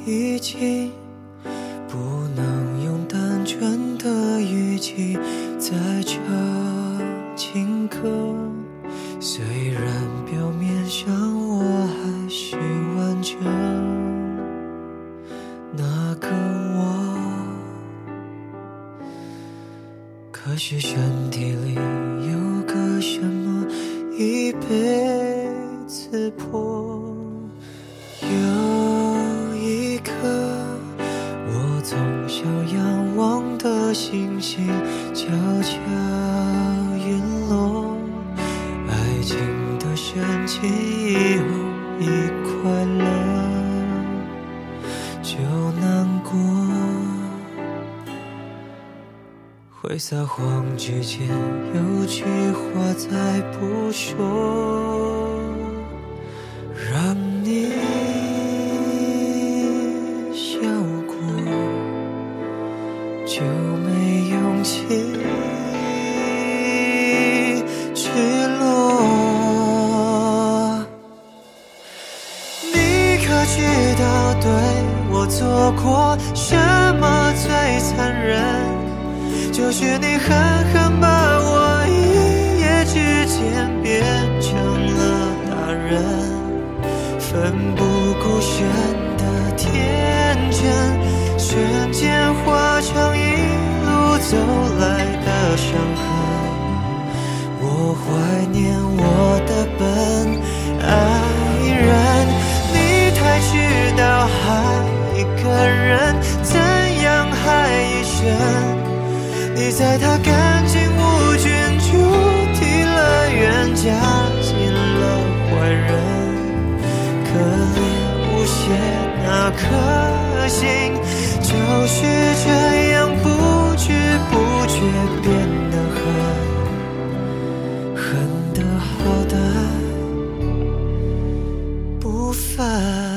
已经不能用单纯的语气再唱情歌，虽然表面上我还是完整那个我，可是身体里有个什么已被刺破。有一颗我从小仰望的星星悄悄陨落，爱情的深情以后一快乐就难过，会撒谎之前有句话再不说，让你笑过就没勇气赤裸。你可知道对我做过什么最残忍？就是你狠狠把我一夜之间变成了大人，奋不顾身的天真，瞬间化成一路走来的伤痕。我怀念我的笨爱人，你太知道爱一个人怎样害一生。你在他干净无菌主题乐园加进了坏人，可怜无邪那颗心就是这样不知不觉变得恨得好歹不凡。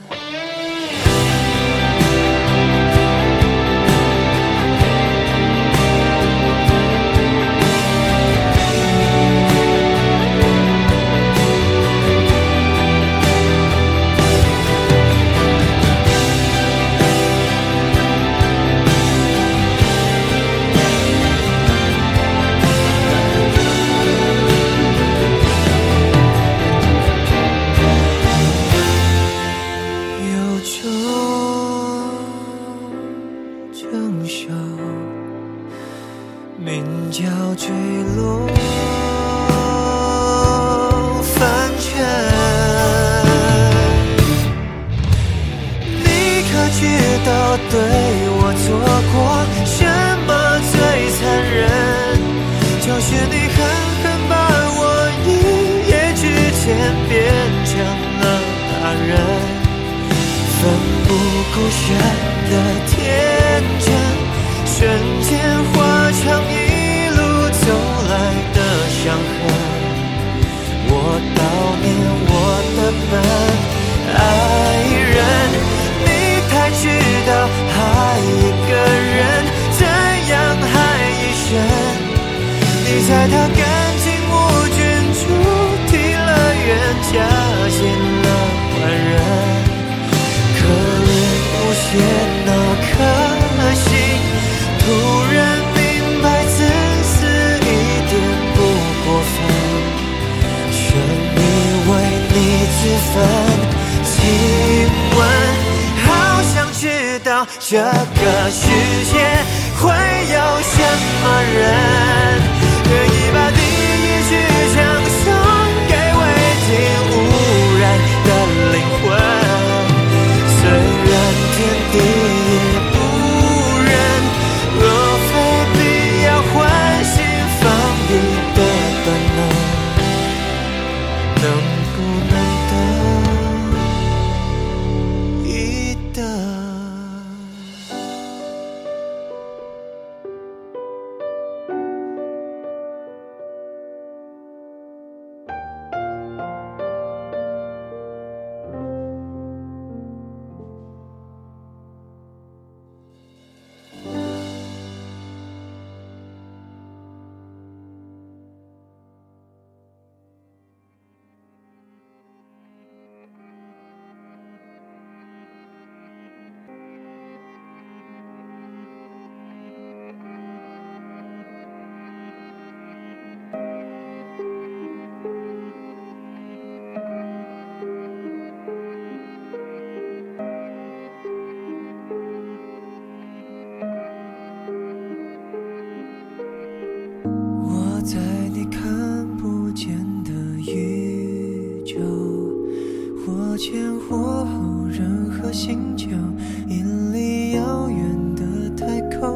成熟名叫坠落凡尘，你可知道对我做过什么最残忍？就是你狠狠把我一夜之间变成了大人，奋不顾身的天真，瞬间化成一路走来的伤痕。我悼念我的笨爱人，你太知道爱一个人怎样害一生。你在他干净无菌主题乐园加进了坏人，可怜无邪那颗心突然明白自私一点不过分，深以为你自焚。请问好想知道这个世界会有什么人愿意把第一支枪送给未经污染的灵魂，虽然天地也不忍，若非必要唤醒防御的本能，能不能等一等？ 星球，引力遥远的太空。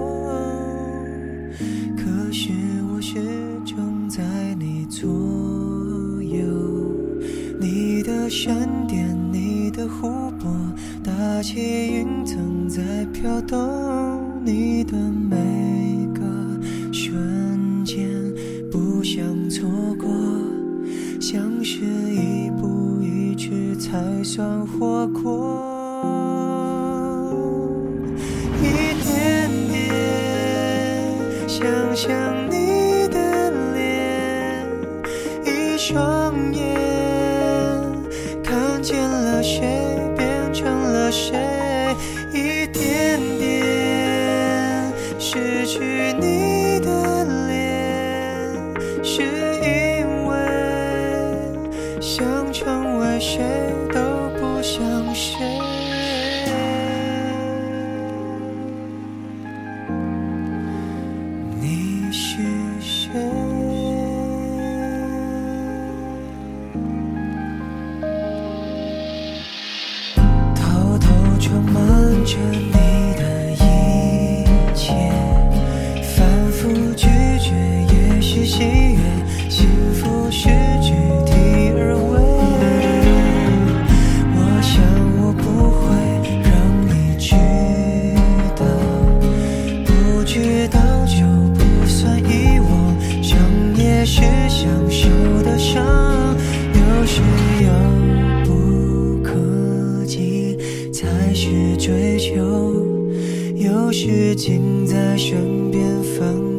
可是我始终在你左右，你的闪电，你的湖泊，大气云层在飘动，你的每个瞬间不想错过，像是一步一迟才算活过。一点点想象你的脸，一双眼看见了谁，变成了谁，一点点失去你的脸，是因为想成为谁都不像谁。你是谁？偷偷装满着你的一切，反复拒绝也是喜悦，幸福是具体而为。我想我不会让你知道，不知道就不算遗忘，伤也是享受的伤，有时遥不可及才是追求，有时近在身边放